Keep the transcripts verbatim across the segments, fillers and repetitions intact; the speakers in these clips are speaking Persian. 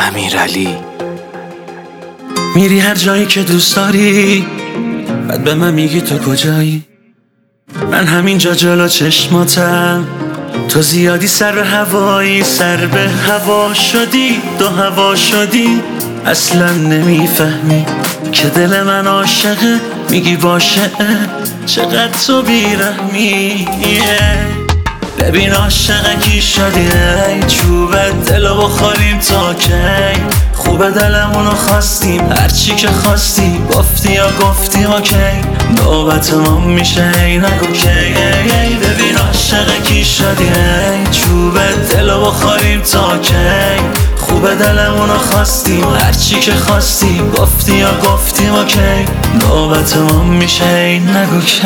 امیرعلی. میری هر جایی که دوست داری، بعد به من میگی تو کجایی. من همینجا جلو چشماتم، تو زیادی سر به هوایی، سر به هوا شدی، دو هوا شدی. اصلا نمیفهمی که دل من عاشقه، میگی باشه چقدر تو بیرحمی. ببین عاشق کی شدی، چوب دلو بخوریم تا کی. خوبه دلمونو خواستیم، هرچی که خواستی گفتی یا گفتیم اوکی. نوبت ما میشه ای نگو کی. ببین عاشق کی شدی، چوب دلو بخوریم تا کی. خوبه دلمونو خواستیم، هرچی که خواستی گفتی یا گفتیم اوکی. نوبت ما میشه ای نگو کی.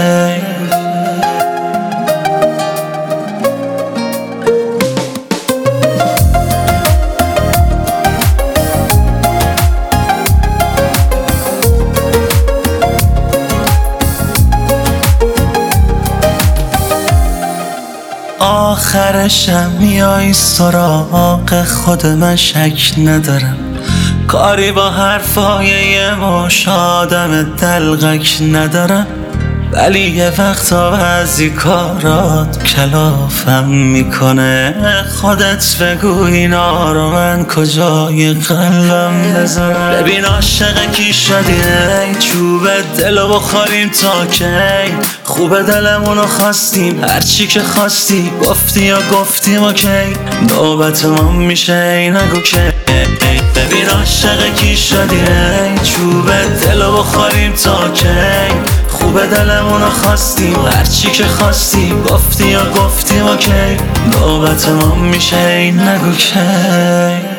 آخرشم میای سراغ خود، من شک ندارم. کاری با حرفای یه مش آدم دلغک ندارم، ولی یه وقتا بعضی کارات کلافم میکنه. خودت بگو اینا رو من کجای قلبم بذارم. ببین عاشق کی شدی، چوب دلو بخوریم تا کی. خوبه دلمونو خواستیم، هرچی که خواستی گفتی یا گفتیم اوکی. نوبت ما میشه ای نگو کی. ببین عاشق کی شدی، چوب دلو بخوریم تا کی. خوبه دلمونو خواستیم، هرچی که خواستی گفتی یا گفتیم اوکی. نوبت ما میشه ای نگو کی.